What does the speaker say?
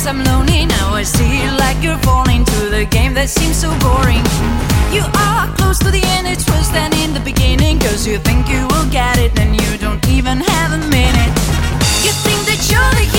I'm lonely. Now I see like you're falling to the game that seems so boring. You are close to the end, it's worse than in the beginning, 'cause you think you will get it, then you don't even have a minute. You think that you're the